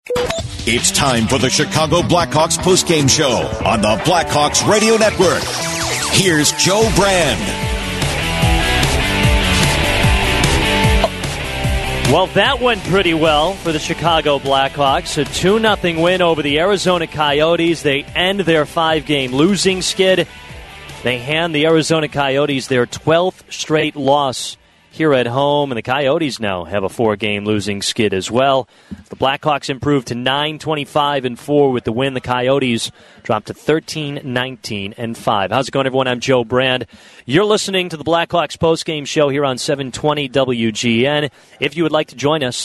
It's time for the Chicago Blackhawks postgame show on the Blackhawks Radio Network. Here's Joe Brand. Well, that went pretty well for the Chicago Blackhawks. A 2-0 win over the Arizona Coyotes. They end their 5-game losing skid. They hand the Arizona Coyotes their 12th straight loss here at home, and the Coyotes now have a 4-game losing skid as well. The Blackhawks improved to 9-25-4 with the win. The Coyotes dropped to 13-19-5. How's it going, everyone? I'm Joe Brand. You're listening to the Blackhawks postgame show here on 720 WGN. If you would like to join us,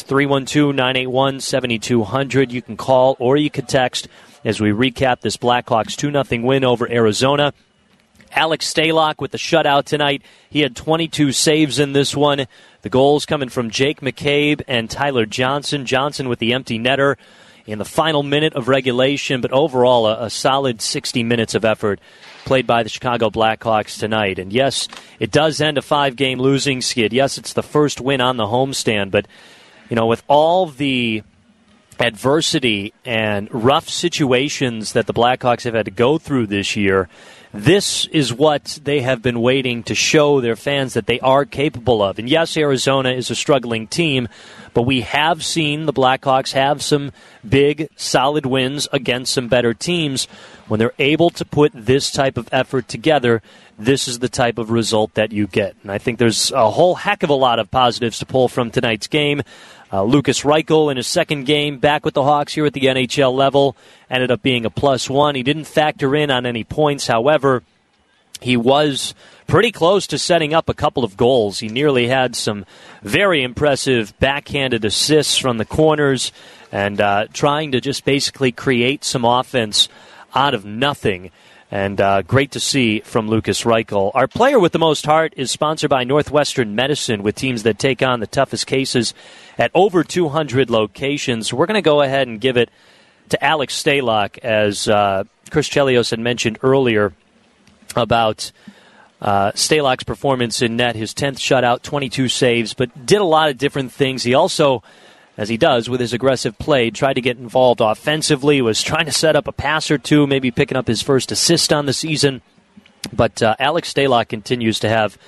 312-981-7200. You can call or you can text as we recap this Blackhawks 2-0 win over Arizona. Alex Stalock with the shutout tonight. He had 22 saves in this one. The goals coming from Jake McCabe and Tyler Johnson. Johnson with the empty netter in the final minute of regulation, but overall a solid 60 minutes of effort played by the Chicago Blackhawks tonight. And yes, it does end a 5-game losing skid. Yes, it's the first win on the homestand, but with all the adversity and rough situations that the Blackhawks have had to go through this year, this is what they have been waiting to show their fans that they are capable of. And yes, Arizona is a struggling team, but we have seen the Blackhawks have some big, solid wins against some better teams. When they're able to put this type of effort together, this is the type of result that you get. And I think there's a whole heck of a lot of positives to pull from tonight's game. Lukas Reichel in his second game back with the Hawks here at the NHL level ended up being a +1. He didn't factor in on any points. However, he was pretty close to setting up a couple of goals. He nearly had some very impressive backhanded assists from the corners and trying to just basically create some offense out of nothing. And great to see from Lukas Reichel. Our player with the most heart is sponsored by Northwestern Medicine, with teams that take on the toughest cases at over 200 locations. We're going to go ahead and give it to Alex Stalock, as Chris Chelios had mentioned earlier about Stalock's performance in net, his 10th shutout, 22 saves, but did a lot of different things. He also, as he does with his aggressive play, tried to get involved offensively, was trying to set up a pass or two, maybe picking up his first assist on the season. But Alex Stalock continues to have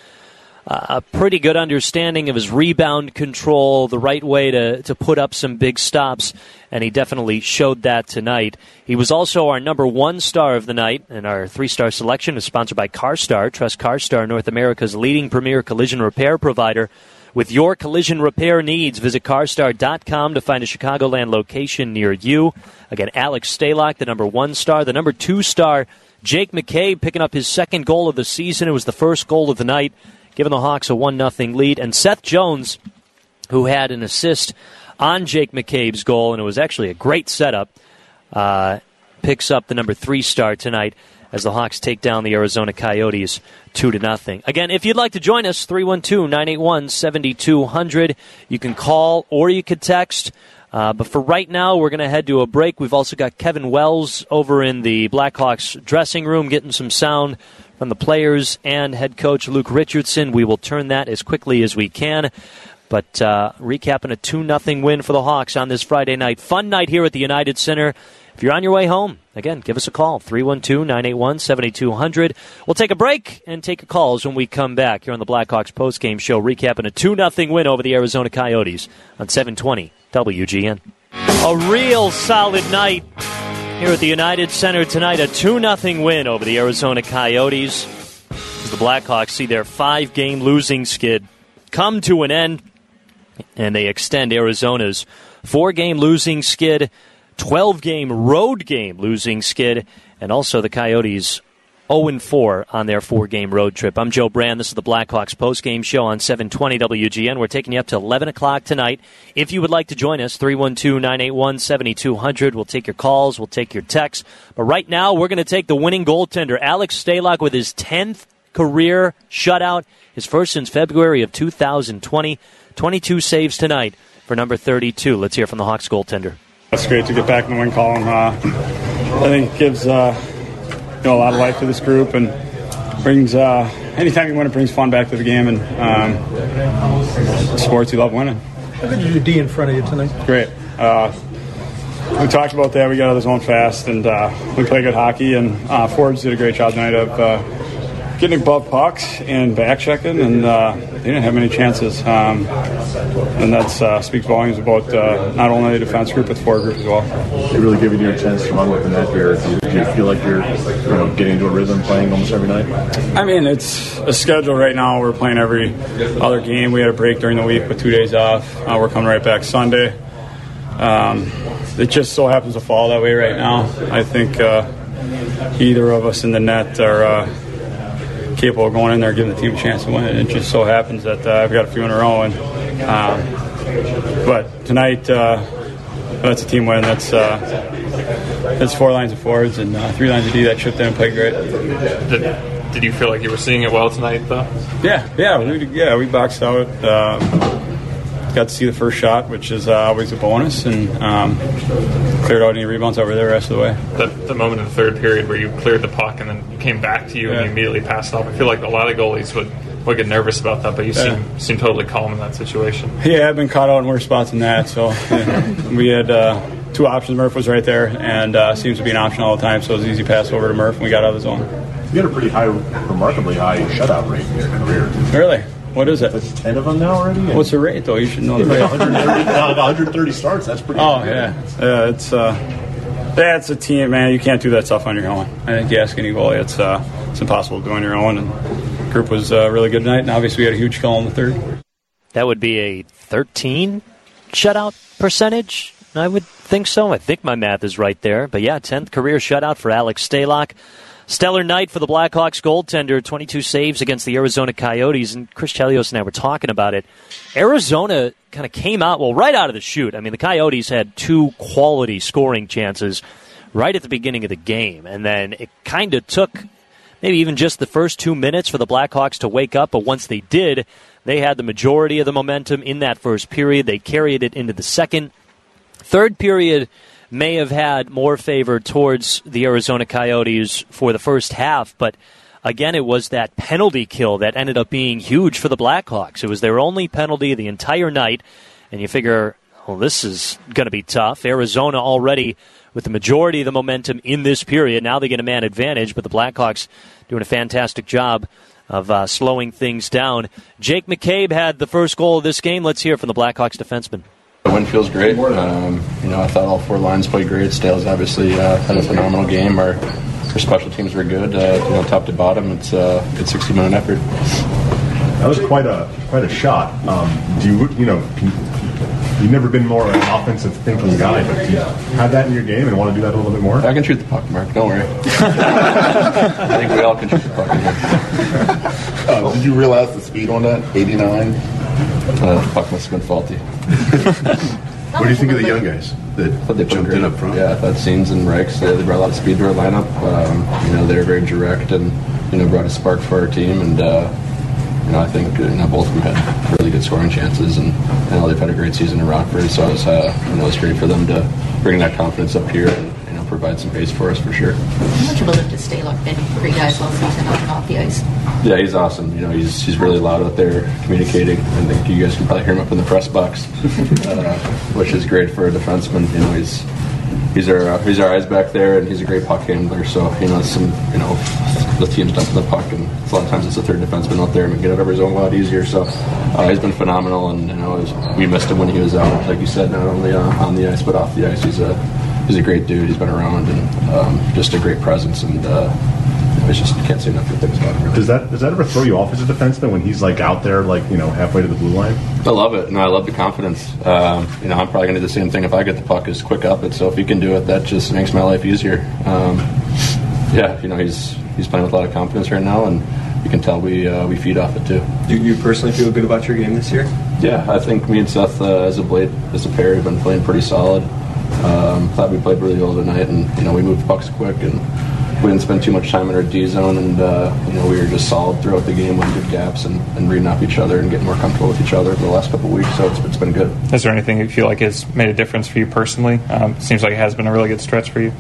a pretty good understanding of his rebound control, the right way to put up some big stops, and he definitely showed that tonight. He was also our number 1 star of the night, and our 3-star selection is sponsored by CarStar. Trust CarStar, North America's leading premier collision repair provider. With your collision repair needs, visit CarStar.com to find a Chicagoland location near you. Again, Alex Stalock, the number 1 star. The number 2 star, Jake McCabe, picking up his second goal of the season. It was the first goal of the night, giving the Hawks a 1-0 lead. And Seth Jones, who had an assist on Jake McCabe's goal, and it was actually a great setup, picks up the number 3 star tonight as the Hawks take down the Arizona Coyotes 2-0. Again, if you'd like to join us, 312-981-7200. You can call or you can text. But for right now, we're going to head to a break. We've also got Kevin Wells over in the Blackhawks dressing room getting some sound from the players and head coach Luke Richardson. We will turn that as quickly as we can. But recapping a 2-0 win for the Hawks on this Friday night. Fun night here at the United Center. If you're on your way home, again, give us a call, 312-981-7200. We'll take a break and take your calls when we come back here on the Blackhawks postgame show, recapping a 2-0 win over the Arizona Coyotes on 720 WGN. A real solid night here at the United Center tonight, a 2-0 win over the Arizona Coyotes. As the Blackhawks see their 5-game losing skid come to an end, and they extend Arizona's 4-game losing skid, 12-game road game losing skid, and also the Coyotes 0-4 on their 4-game road trip. I'm Joe Brand. This is the Blackhawks postgame show on 720 WGN. We're taking you up to 11 o'clock tonight. If you would like to join us, 312-981-7200. We'll take your calls. We'll take your texts. But right now, we're going to take the winning goaltender, Alex Stalock, with his 10th career shutout, his first since February of 2020. 22 saves tonight for number 32. Let's hear from the Hawks goaltender. It's great to get back in the win column. I think it gives a lot of life to this group and brings anytime you win, it brings fun back to the game, and sports, you love winning. How good is your D in front of you tonight? Great. we talked about that. We got out of the zone fast, and we played good hockey. And forwards did a great job tonight of getting above pucks and back checking, and they didn't have many chances. And that speaks volumes about not only the defense group, but the forward group as well. They really giving you a chance to run with the net here. Do you feel like you're getting into a rhythm playing almost every night? I mean, it's a schedule right now. We're playing every other game. We had a break during the week with 2 days off. We're coming right back Sunday. It just so happens to fall that way right now. I think either of us in the net are capable of going in there and giving the team a chance to win it. It just so happens that I've got a few in a row. But tonight, that's a team win. That's 4 lines of forwards and 3 lines of D that chipped in and played great. Did you feel like you were seeing it well tonight, though? Yeah, we boxed out. Got to see the first shot, which is always a bonus, and cleared out any rebounds over there the rest of the way. The moment in the third period where you cleared the puck and then came back to you and you immediately passed off. I feel like a lot of goalies would get nervous about that, but you seem totally calm in that situation. Yeah, I've been caught out in worse spots than that. So we had 2 options. Murph was right there, and seems to be an option all the time. So it was an easy pass over to Murph, and we got out of the zone. You got a pretty high, remarkably high shutout rate in your career. Really? What is it? That's 10 of them now already? What's the rate, though? You should know the rate. 130 starts. That's pretty good. Yeah. It's a team, man. You can't do that stuff on your own. I think you ask any goalie, it's impossible to do on your own. And the group was really good tonight, and obviously we had a huge kill in the third. That would be a 13 shutout percentage. I would think so. I think my math is right there. But yeah, 10th career shutout for Alex Stalock. Stellar night for the Blackhawks goaltender, 22 saves against the Arizona Coyotes, and Chris Chelios and I were talking about it. Arizona kind of came out, right out of the chute. I mean, the Coyotes had 2 quality scoring chances right at the beginning of the game, and then it kind of took maybe even just the first 2 minutes for the Blackhawks to wake up, but once they did, they had the majority of the momentum in that first period. They carried it into the second. Third period may have had more favor towards the Arizona Coyotes for the first half, but again, it was that penalty kill that ended up being huge for the Blackhawks. It was their only penalty the entire night, and you figure, well, this is going to be tough. Arizona already with the majority of the momentum in this period. Now they get a man advantage, but the Blackhawks doing a fantastic job of slowing things down. Jake McCabe had the first goal of this game. Let's hear from the Blackhawks defenseman. The win feels great. I thought all 4 lines played great. Stales obviously had a phenomenal game. Our special teams were good. Top to bottom, it's a 60-minute effort. That was quite a shot. You've never been more an offensive thinking guy, but do you have that in your game and want to do that a little bit more? I can shoot the puck, Mark. Don't worry. I think we all can shoot the puck in here. Did you realize the speed on that? 89? The puck must have been faulty. What do you think of the young guys that jumped in up front? Yeah, I thought Scenes and Reichs, they brought a lot of speed to our lineup. They were very direct and brought a spark for our team. And I think both of them had really good scoring chances, and they've had a great season in Rockford. So it was great for them to bring that confidence up here and provide some pace for us for sure. How much of a lift has Stalock been for you guys all season on and off the ice? Yeah, he's awesome. He's really loud out there communicating. I think you guys can probably hear him up in the press box, which is great for a defenseman. He's our eyes back there, and he's a great puck handler. So the team's dumping the puck, and a lot of times it's the third defenseman out there and get out of his zone a lot easier. So he's been phenomenal, and we missed him when he was out, like you said, not only on the ice but off the ice. He's a great dude. He's been around and just a great presence, and it's just you can't say enough good things about him. Really. Does that ever throw you off as a defenseman when he's out there halfway to the blue line? I love it. I love the confidence. I'm probably going to do the same thing if I get the puck, is quick up it. So if he can do it, that just makes my life easier. He's playing with a lot of confidence right now, and you can tell we feed off it too. Do you personally feel good about your game this year? Yeah, I think me and Seth as a pair have been playing pretty solid. Thought we played really well tonight, and we moved pucks quick, and we didn't spend too much time in our D zone, and we were just solid throughout the game with good gaps and reading off each other and getting more comfortable with each other over the last couple of weeks. So it's been good. Is there anything you feel like has made a difference for you personally? Seems like it has been a really good stretch for you.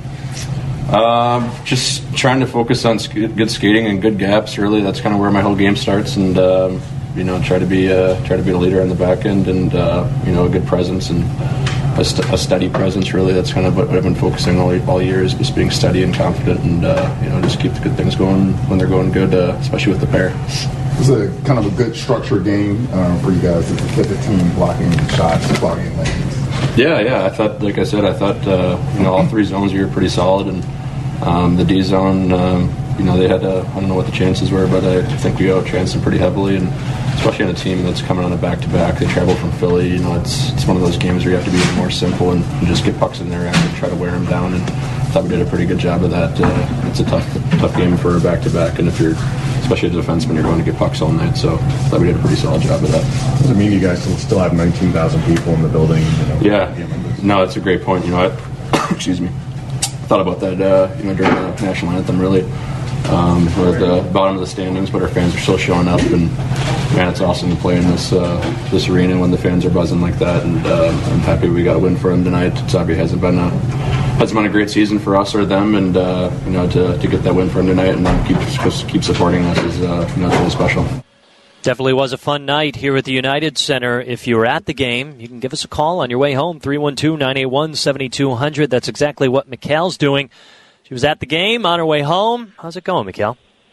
Just trying to focus on good skating and good gaps. Really, that's kind of where my whole game starts, and try to be a leader on the back end, and a good presence, and a steady presence. Really, that's kind of what I've been focusing all year, is just being steady and confident, and just keep the good things going when they're going good, especially with the pair. It's a kind of a good structured game for you guys to get the team blocking shots, blocking lanes. Yeah. I thought, like I said, all three zones were pretty solid, and the D zone, they had I don't know what the chances were, but I think we out-chanced them pretty heavily, and especially on a team that's coming on a back-to-back. They travel from Philly. It's one of those games where you have to be more simple and just get pucks in their end and try to wear them down, and I thought we did a pretty good job of that. It's a tough game for a back-to-back, and if you're, especially as a defenseman, you're going to get pucks all night, so I thought we did a pretty solid job of that. Does it mean you guys still have 19,000 people in the building? Yeah. No, that's a great point. Excuse me. I thought about that, during the national anthem, really. We're at the bottom of the standings, but our fans are still showing up, and man, it's awesome to play in this arena when the fans are buzzing like that. And I'm happy we got a win for them tonight. It obviously hasn't been a great season for us or them, and to get that win for them tonight and then keep supporting us is it's really special. Definitely was a fun night here at the United Center. If you were at the game, you can give us a call on your way home, 312-981-7200. That's exactly what Mikhal's doing. She was at the game on her way home. How's it going, Mikhal?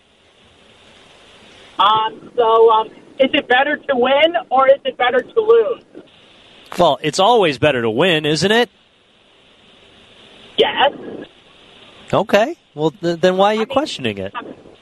Is it better to win or is it better to lose? Well, it's always better to win, isn't it? Yes. Okay. Well, then why are you questioning it?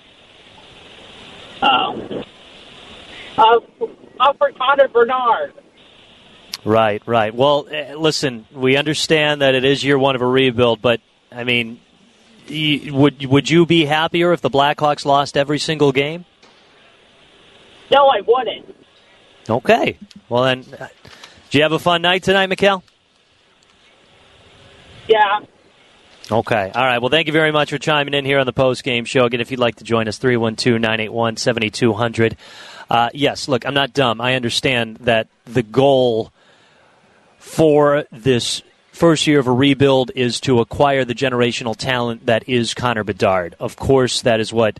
For Connor Bernard. Right. Well, listen, we understand that it is year one of a rebuild, but, I mean, would you be happier if the Blackhawks lost every single game? No, I wouldn't. Okay. Well, then, did you have a fun night tonight, Mikhal? Yeah. Okay. All right. Well, thank you very much for chiming in here on the post-game show. Again, if you'd like to join us, 312-981-7200. Yes, look, I'm not dumb. I understand that the goal for this first year of a rebuild is to acquire the generational talent that is Connor Bedard. Of course, that is what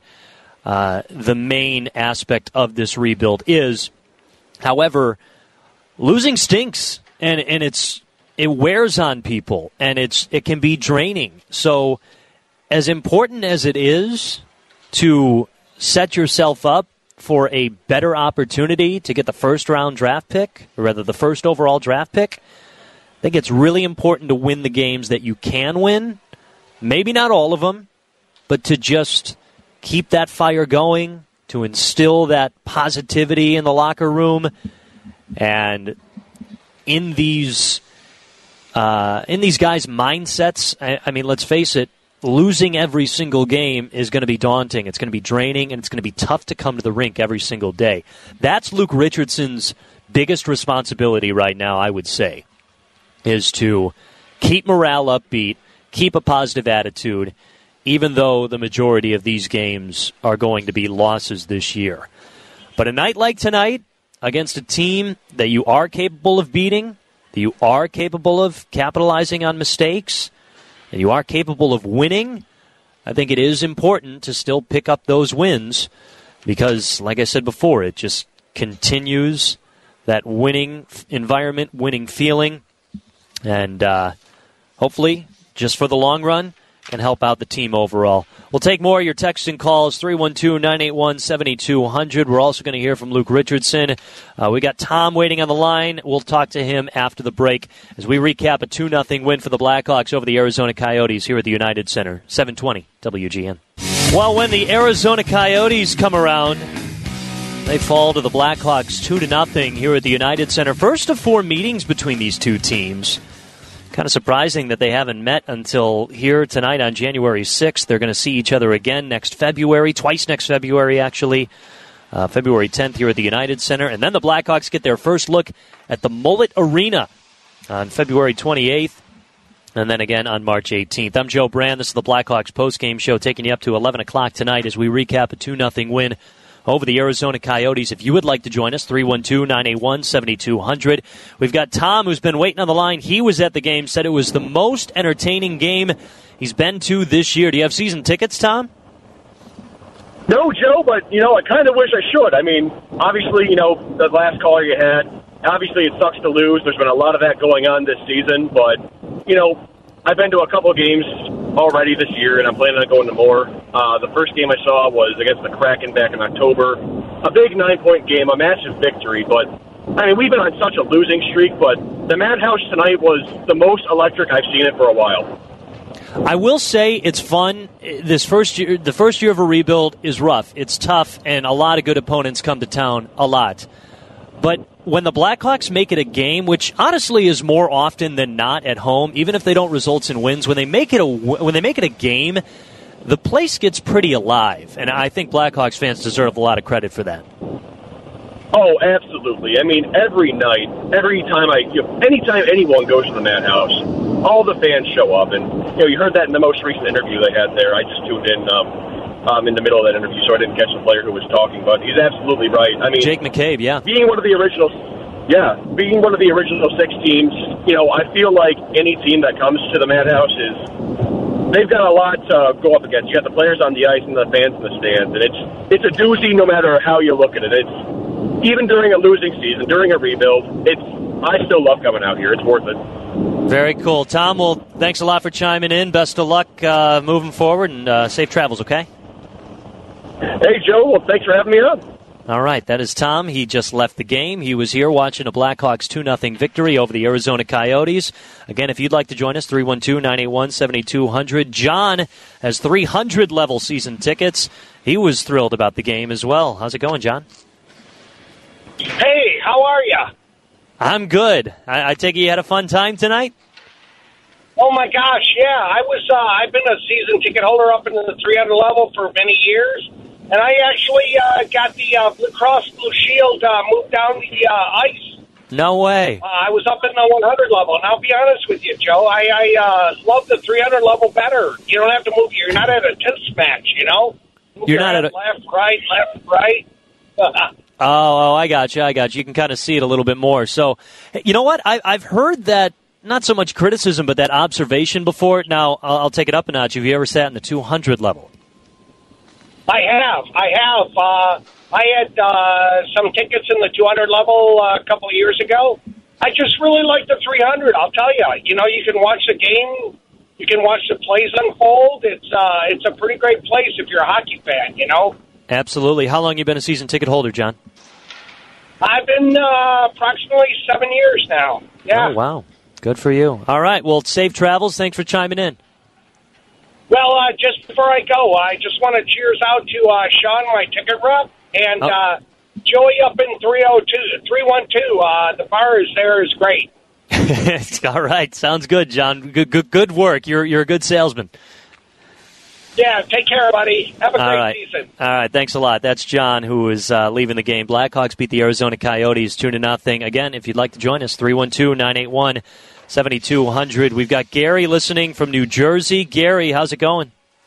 the main aspect of this rebuild is. However, losing stinks, and it wears on people, and it can be draining. So as important as it is to set yourself up for a better opportunity to get the first round draft pick, or rather the first overall draft pick, I think it's really important to win the games that you can win. Maybe not all of them, but to just keep that fire going, to instill that positivity in the locker room. And in these guys' mindsets, I mean, let's face it, losing every single game is going to be daunting. It's going to be draining, and it's going to be tough to come to the rink every single day. That's Luke Richardson's biggest responsibility right now, I would say, is to keep morale upbeat, keep a positive attitude, even though the majority of these games are going to be losses this year. But a night like tonight, against a team that you are capable of beating, that you are capable of capitalizing on mistakes, and you are capable of winning, I think it is important to still pick up those wins because, like I said before, it just continues that winning environment, winning feeling, and hopefully, just for the long run, can help out the team overall. We'll take more of your texts and calls, 312-981-7200. We're also going to hear from Luke Richardson. We got Tom waiting on the line. We'll talk to him after the break as we recap a 2-0 win for the Blackhawks over the Arizona Coyotes here at the United Center. 720 WGN. Well, when the Arizona Coyotes come around, they fall to the Blackhawks 2-0 here at the United Center. First of 4 meetings between these two teams. Kind of surprising that they haven't met until here tonight on January 6th. They're going to see each other again next February, twice next February, actually. February 10th here at the United Center. And then the Blackhawks get their first look at the Mullet Arena on February 28th. And then again on March 18th. I'm Joe Brand. This is the Blackhawks postgame show taking you up to 11 o'clock tonight as we recap a 2-0 win over the Arizona Coyotes. If you would like to join us, 312-981-7200. We've got Tom, who's been waiting on the line. He was at the game, said it was the most entertaining game he's been to this year. Do you have season tickets, Tom? No, Joe, but, I kind of wish I should. I mean, obviously, the last caller you had, obviously it sucks to lose. There's been a lot of that going on this season, but, I've been to a couple of games already this year, and I'm planning on going to more. The first game I saw was against the Kraken back in October. A big 9-point game, a massive victory, but, we've been on such a losing streak, but the Madhouse tonight was the most electric I've seen it for a while. I will say it's fun. The first year of a rebuild is rough. It's tough, and a lot of good opponents come to town a lot. But when the Blackhawks make it a game, which honestly is more often than not at home, even if they don't result in wins, when they make it a game, the place gets pretty alive, and I think Blackhawks fans deserve a lot of credit for that. Oh, absolutely. Every night, anytime anyone goes to the Madhouse, all the fans show up, and you heard that in the most recent interview they had there. I just tuned in the middle of that interview, so I didn't catch the player who was talking, but he's absolutely right. Jake McCabe, yeah. Being one of the original 6 teams, I feel like any team that comes to the Madhouse they've got a lot to go up against. You got the players on the ice and the fans in the stands, and it's a doozy no matter how you look at it. Even during a losing season, during a rebuild, I still love coming out here. It's worth it. Very cool. Tom, well, thanks a lot for chiming in. Best of luck moving forward, and safe travels, okay? Hey, Joe. Well, thanks for having me on. All right, that is Tom. He just left the game. He was here watching a Blackhawks 2-0 victory over the Arizona Coyotes. Again, if you'd like to join us, 312-981-7200. John has 300-level season tickets. He was thrilled about the game as well. How's it going, John? Hey, how are you? I'm good. I take it you had a fun time tonight? Oh, my gosh, yeah. I've been a season ticket holder up into the 300 level for many years, and I actually got the Blue Cross Blue Shield moved down the ice. No way. I was up in the 100 level, and I'll be honest with you, Joe. I love the 300 level better. You don't have to move. You're not at a tennis match, You're not at a... Left, right. Oh, I got you. You can kind of see it a little bit more. So, you know what? I've heard that, not so much criticism, but that observation before. Now, I'll take it up a notch. Have you ever sat in the 200 level? I have. I had some tickets in the 200 level a couple of years ago. I just really like the 300, I'll tell you. You can watch the game. You can watch the plays unfold. It's a pretty great place if you're a hockey fan, Absolutely. How long have you been a season ticket holder, John? I've been approximately 7 years now. Yeah. Oh, wow. Good for you. All right. Well, safe travels. Thanks for chiming in. Well, just before I go, I just want to cheers out to Sean, my ticket rep, and Joey up in 312. The bar is great. All right. Sounds good, John. Good work. You're a good salesman. Yeah, take care, buddy. Have a great season. All right, thanks a lot. That's John, who is leaving the game. Blackhawks beat the Arizona Coyotes 2-0. Again, if you'd like to join us, 312-981-7200. We've got Gary listening from New Jersey. Gary, how's it going?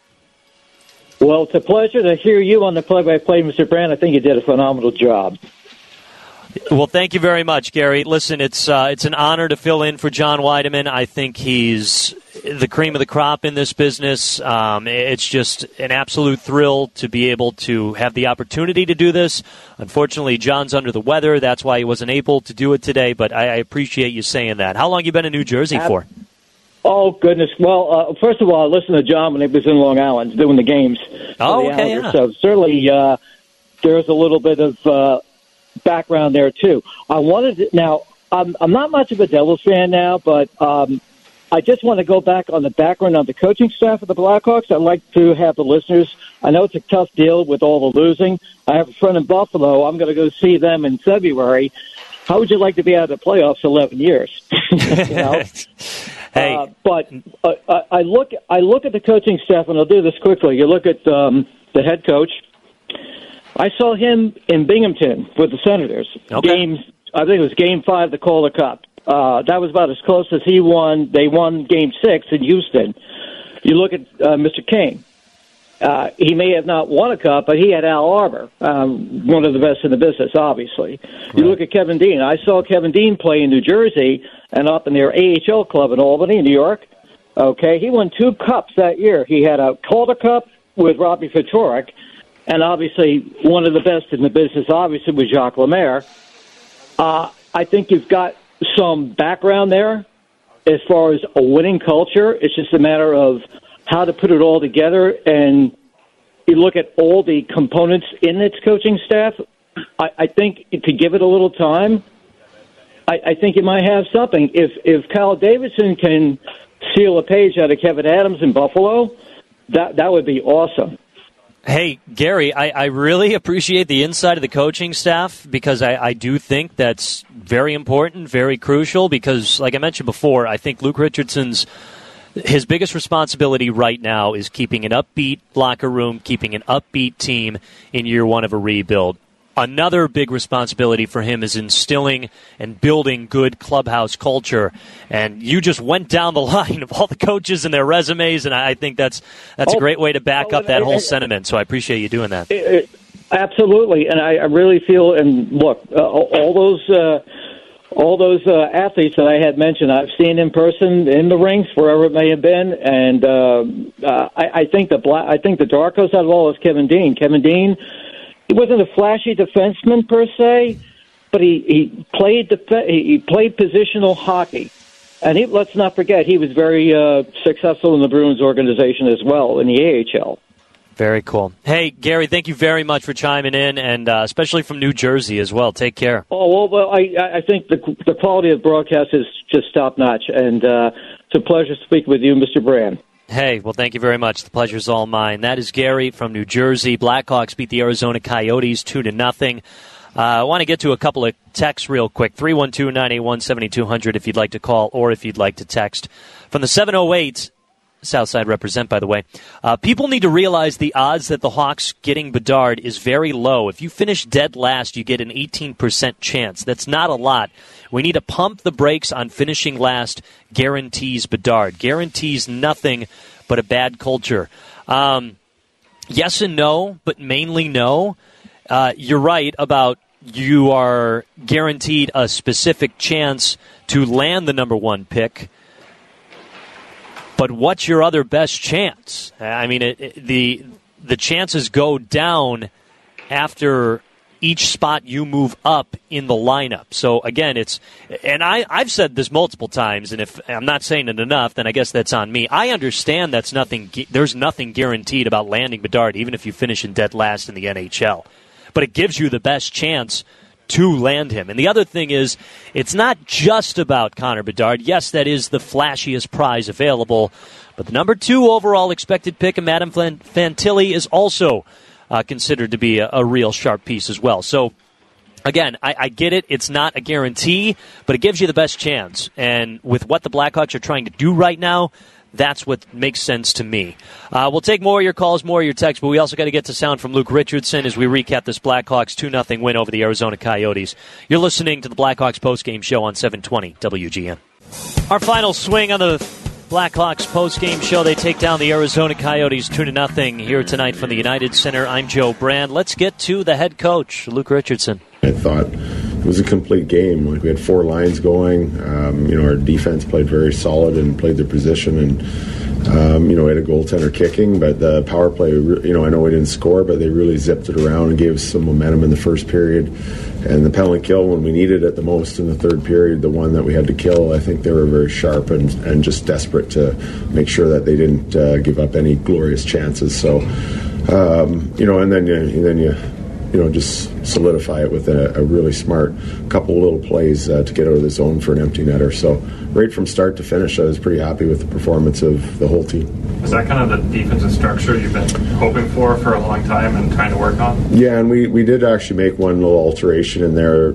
Well, it's a pleasure to hear you on the play-by-play, Mr. Brand. I think you did a phenomenal job. Well, thank you very much, Gary. Listen, it's an honor to fill in for John Weideman. I think he's the cream of the crop in this business. It's just an absolute thrill to be able to have the opportunity to do this. Unfortunately, John's under the weather. That's why he wasn't able to do it today, but I appreciate you saying that. How long have you been in New Jersey for? Oh, goodness. Well, first of all, I listened to John when he was in Long Island doing the games. Oh, okay, yeah. So certainly there's a little bit of background there, too. I wanted to, now, I'm not much of a Devils fan now, but I just want to go back on the background of the coaching staff of the Blackhawks. I'd like to have the listeners. I know it's a tough deal with all the losing. I have a friend in Buffalo. I'm going to go see them in February. How would you like to be out of the playoffs 11 years? Hey. But I look at the coaching staff, and I'll do this quickly. You look at the head coach. I saw him in Binghamton with the Senators. Okay. I think it was Game 5 of the Calder Cup. That was about as close as he won. They won Game 6 in Houston. You look at Mr. Kane. He may have not won a cup, but he had Al Arbor, one of the best in the business, obviously. Right. You look at Kevin Dean. I saw Kevin Dean play in New Jersey and up in their AHL club in Albany, New York. Okay, he won 2 cups that year. He had a Calder Cup with Robbie Ftorek, and obviously one of the best in the business, obviously, was Jacques Lemaire. I I think you've got some background there as far as a winning culture. It's just a matter of how to put it all together. And you look at all the components in its coaching staff, I think to give it a little time, I think you might have something. If Kyle Davidson can steal a page out of Kevin Adams in Buffalo, that would be awesome. Hey, Gary, I really appreciate the insight of the coaching staff because I do think that's very important, very crucial because, like I mentioned before, I think Luke Richardson's his biggest responsibility right now is keeping an upbeat locker room, keeping an upbeat team in year one of a rebuild. Another big responsibility for him is instilling and building good clubhouse culture. And you just went down the line of all the coaches and their resumes, and I think that's a great way to back up that whole sentiment. So I appreciate you doing that. Absolutely, and I really feel. And look, all those athletes that I had mentioned, I've seen in person in the rings, wherever it may have been, and I think the darkest out of all is Kevin Dean. Kevin Dean. He wasn't a flashy defenseman per se, but he played positional hockey, and let's not forget he was very successful in the Bruins organization as well in the AHL. Very cool. Hey, Gary, thank you very much for chiming in, and especially from New Jersey as well. Take care. Oh well, I think the quality of the broadcast is just top notch, and it's a pleasure to speak with you, Mr. Brand. Hey, well, thank you very much. The pleasure's all mine. That is Gary from New Jersey. Blackhawks beat the Arizona Coyotes 2-0. I want to get to a couple of texts real quick. 312-981-7200 if you'd like to call or if you'd like to text. From the 708, Southside represent, by the way. People need to realize the odds that the Hawks getting Bedard is very low. If you finish dead last, you get an 18% chance. That's not a lot. We need to pump the brakes on finishing last guarantees Bedard. Guarantees nothing but a bad culture. Yes and no, but mainly no. You're right about you are guaranteed a specific chance to land the number one pick. But what's your other best chance? I mean, the chances go down after each spot you move up in the lineup. So, again, I've said this multiple times, and if I'm not saying it enough, then I guess that's on me. I understand there's nothing guaranteed about landing Bedard, even if you finish in dead last in the NHL. But it gives you the best chance to land him. And the other thing is, it's not just about Connor Bedard. Yes, that is the flashiest prize available, but the number 2 overall expected pick of Adam Fantilli is also considered to be a real sharp piece as well. So, again, I get it. It's not a guarantee, but it gives you the best chance. And with what the Blackhawks are trying to do right now, that's what makes sense to me. We'll take more of your calls, more of your texts, but we also got to get to sound from Luke Richardson as we recap this Blackhawks 2-0 win over the Arizona Coyotes. You're listening to the Blackhawks postgame show on 720 WGN. Our final swing on the Blackhawks postgame show. They take down the Arizona Coyotes 2-0 here tonight from the United Center. I'm Joe Brand. Let's get to the head coach, Luke Richardson. I thought it was a complete game. Like, we had 4 lines going. Our defense played very solid and played their position, and we had a goaltender kicking, but the power play, I know we didn't score, but they really zipped it around and gave us some momentum in the first period. And the penalty kill, when we needed it the most in the third period, the one that we had to kill, I think they were very sharp and just desperate to make sure that they didn't give up any glorious chances. So, and then you just solidify it with a really smart couple little plays to get out of the zone for an empty netter. So right from start to finish, I was pretty happy with the performance of the whole team. Is that kind of the defensive structure you've been hoping for a long time and trying to work on? Yeah, and we did actually make one little alteration in there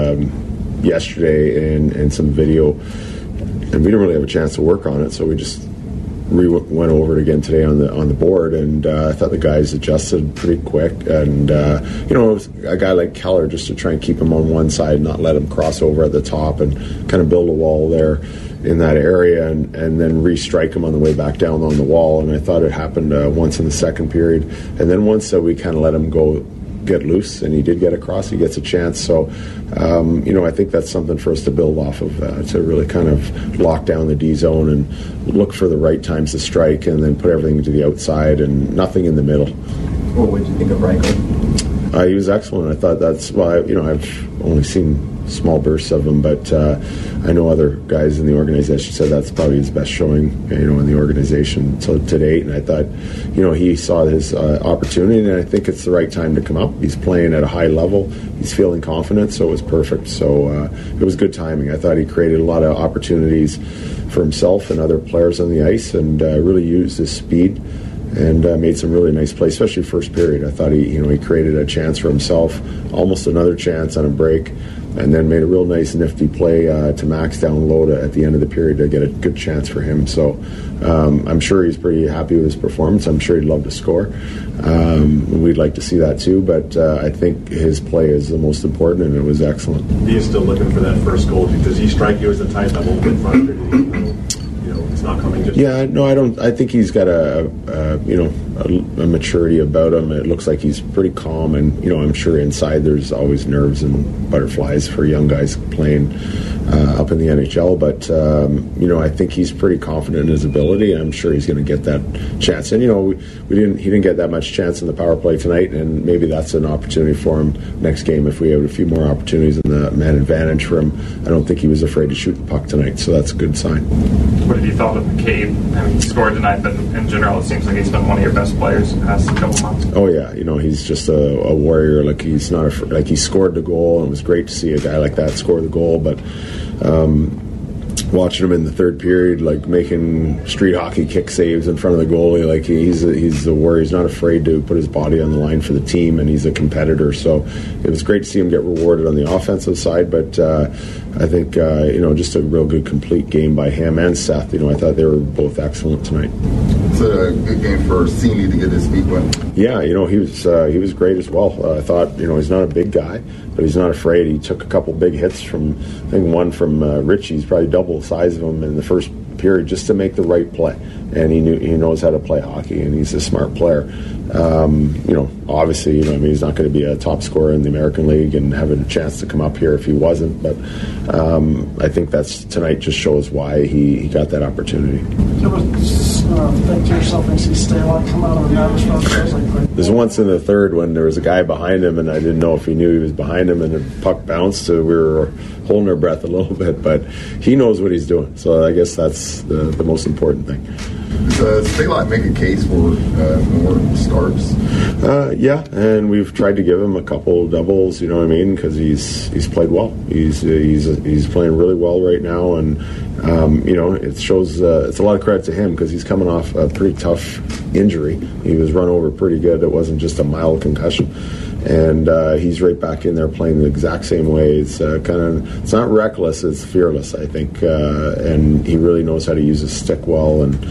yesterday in some video, and we didn't really have a chance to work on it, so we just went over it again today on the board, and I thought the guys adjusted pretty quick. And it was a guy like Keller, just to try and keep him on one side, not let him cross over at the top, and kind of build a wall there in that area, and then restrike him on the way back down on the wall. And I thought it happened once in the second period, and then once we kind of let him get loose, and he did get across, he gets a chance. So I think that's something for us to build off of, to really kind of lock down the D zone and look for the right times to strike, and then put everything to the outside and nothing in the middle. What did you think of Reichel? He was excellent. I thought I've only seen small bursts of them, but I know other guys in the organization said that's probably his best showing, in the organization to date. And I thought, he saw his opportunity, and I think it's the right time to come up. He's playing at a high level. He's feeling confident, so it was perfect. So it was good timing. I thought he created a lot of opportunities for himself and other players on the ice, and really used his speed and made some really nice plays, especially first period. I thought he created a chance for himself, almost another chance on a break, and then made a real nice nifty play to Max down low at the end of the period to get a good chance for him. So I'm sure he's pretty happy with his performance. I'm sure he'd love to score. We'd like to see that too, but I think his play is the most important, and it was excellent. He is still looking for that first goal. Does he strike you as the type that won't get frustrated? It's not coming just... Yeah, no, I don't. I think he's got a maturity about him. It looks like he's pretty calm, and I'm sure inside there's always nerves and butterflies for young guys playing up in the NHL. But I think he's pretty confident in his ability, and I'm sure he's going to get that chance. And he didn't get that much chance in the power play tonight, and maybe that's an opportunity for him next game if we have a few more opportunities in the man advantage for him. I don't think he was afraid to shoot the puck tonight, so that's a good sign. What have you thought of McCabe? I mean, he scored tonight, but in general, it seems like he's been one of your best players in the past couple months. Oh yeah, he's just a warrior. Like he's not like he scored the goal, and it was great to see a guy like that score the goal. But watching him in the third period, like making street hockey kick saves in front of the goalie, like he's a warrior. He's not afraid to put his body on the line for the team, and he's a competitor. So it was great to see him get rewarded on the offensive side. But I think just a real good complete game by him and Seth. I thought they were both excellent tonight. It's a good game for Seeley to get his feet wet. Yeah, he was great as well. I thought he's not a big guy, but he's not afraid. He took a couple big hits from, I think one from Richie. He's probably double the size of him in the first period just to make the right play. And he knows how to play hockey, and he's a smart player. Obviously, he's not going to be a top scorer in the American League and having a chance to come up here if he wasn't. But I think tonight just shows why he got that opportunity. You ever think to yourself and see Stalock come out of the net? There's once in the third when there was a guy behind him, and I didn't know if he knew he was behind him, and the puck bounced, so we were holding our breath a little bit. But he knows what he's doing, so I guess that's the most important thing. Does Stalock make a case for more starts? Yeah, and we've tried to give him a couple doubles, because he's played well. He's playing really well right now, and it shows. It's a lot of credit to him because he's coming off a pretty tough injury. He was run over pretty good. It wasn't just a mild concussion. And he's right back in there playing the exact same way. It's it's not reckless, it's fearless, I think. And he really knows how to use his stick well. And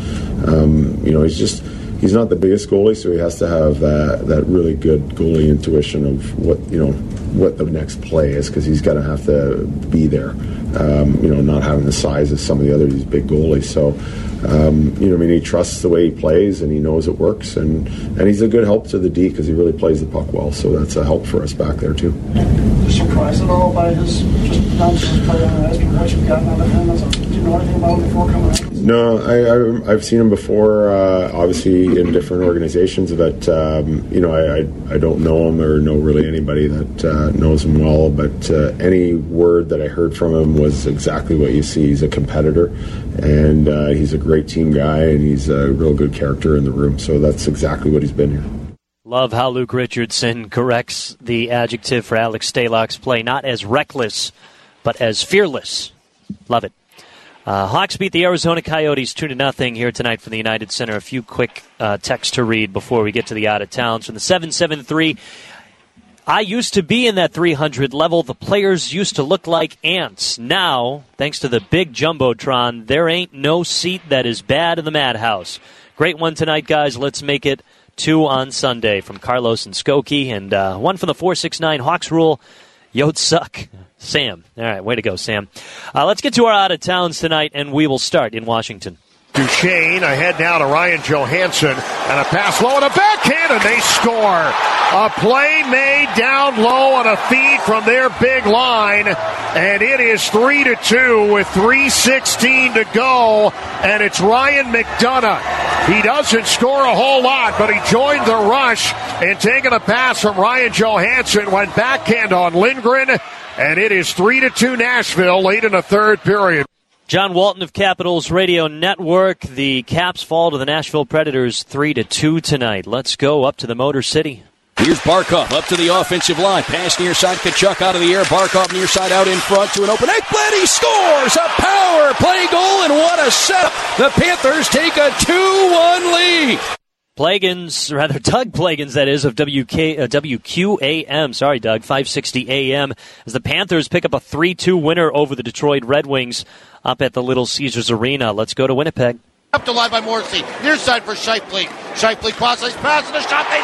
he's not the biggest goalie, so he has to have that really good goalie intuition of what the next play is, because he's going to have to be there. Not having the size of some of the other these big goalies. So he trusts the way he plays, and he knows it works, and he's a good help to the D because he really plays the puck well. So that's a help for us back there too. Surprised at all by his not just play on the ice, but what you've gotten out of him? Do you know anything about him before coming out? No, I've seen him before, obviously in different organizations, but I don't know him or know really anybody that knows him well. But any word that I heard from him was exactly what you see. He's a competitor, and he's a great team guy, and he's a real good character in the room. So that's exactly what he's been here. Love how Luke Richardson corrects the adjective for Alex Stalock's play, not as reckless, but as fearless. Love it. Hawks beat the Arizona Coyotes 2-0 here tonight from the United Center. A few quick texts to read before we get to the out-of-towns. From the 773, I used to be in that 300 level. The players used to look like ants. Now, thanks to the big Jumbotron, there ain't no seat that is bad in the madhouse. Great one tonight, guys. Let's make it 2 on Sunday, from Carlos and Skokie. And one from the 469 Hawks Rule. Yotes suck. Sam. All right, way to go, Sam. Let's get to our out-of-towns tonight, and we will start in Washington. Duchesne ahead now to Ryan Johansson, and a pass low and a backhand, and they score. A play made down low on a feed from their big line, and it is 3-2 with 3:16 to go, and it's Ryan McDonough. He doesn't score a whole lot, but he joined the rush and taking a pass from Ryan Johansson, went backhand on Lindgren, and it is 3-2 Nashville late in the third period. John Walton of Capitals Radio Network. The Caps fall to the Nashville Predators 3-2 tonight. Let's go up to the Motor City. Here's Barkov up to the offensive line. Pass near side. Kachuk out of the air. Barkov near side out in front to an open Ekblad. He scores a power play goal, and what a setup. The Panthers take a 2-1 lead. Doug Plagans, that is, of WQAM. Sorry, Doug, 560 AM. As the Panthers pick up a 3-2 winner over the Detroit Red Wings up at the Little Caesars Arena. Let's go to Winnipeg. Up to line by Morrissey. Near side for Scheifele. Scheifele crosses, pass, and a shot. They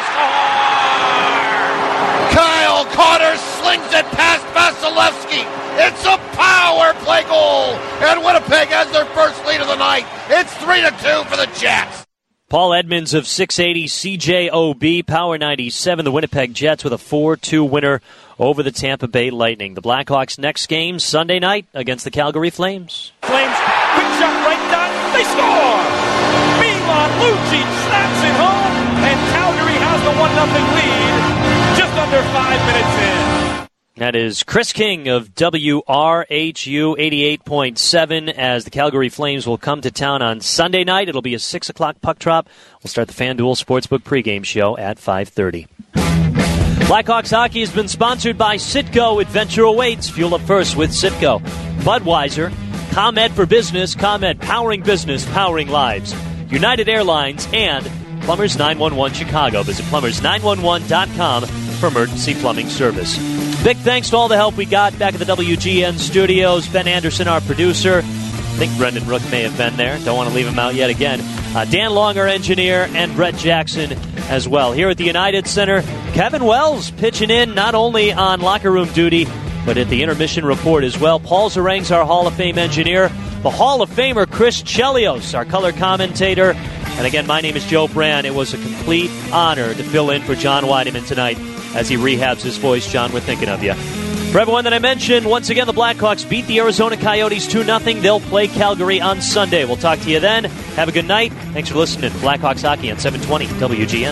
score! Kyle Connor slings it past Vasilevsky. It's a power play goal. And Winnipeg has their first lead of the night. It's 3-2 for the Jets. Paul Edmonds of 680 CJOB, Power 97, the Winnipeg Jets with a 4-2 winner over the Tampa Bay Lightning. The Blackhawks' next game Sunday night against the Calgary Flames. Flames, quick shot right down, they score! Milan Lucic snaps it home, and Calgary has the 1-0 lead just under 5 minutes in. That is Chris King of WRHU 88.7 as the Calgary Flames will come to town on Sunday night. It'll be a 6 o'clock puck drop. We'll start the FanDuel Sportsbook pregame show at 5:30. Blackhawks hockey has been sponsored by Citgo. Adventure awaits. Fuel up first with Citgo. Budweiser, ComEd for Business, ComEd powering business, powering lives. United Airlines, and Plumbers 911 Chicago. Visit plumbers911.com for emergency plumbing service. Big thanks to all the help we got back at the WGN studios. Ben Anderson, our producer. I think Brendan Rook may have been there. Don't want to leave him out yet again. Dan Long, our engineer, and Brett Jackson as well. Here at the United Center, Kevin Wells pitching in not only on locker room duty, but at the intermission report as well. Paul Zarang's our Hall of Fame engineer. The Hall of Famer Chris Chelios, our color commentator. And again, my name is Joe Brand. It was a complete honor to fill in for John Weideman tonight as he rehabs his voice. John, we're thinking of you. For everyone that I mentioned, once again, the Blackhawks beat the Arizona Coyotes 2-0. They'll play Calgary on Sunday. We'll talk to you then. Have a good night. Thanks for listening to Blackhawks Hockey on 720 WGN.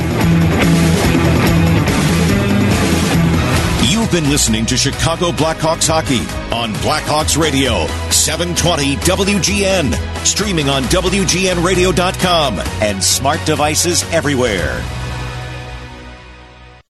You've been listening to Chicago Blackhawks Hockey on Blackhawks Radio, 720 WGN. Streaming on WGNradio.com and smart devices everywhere.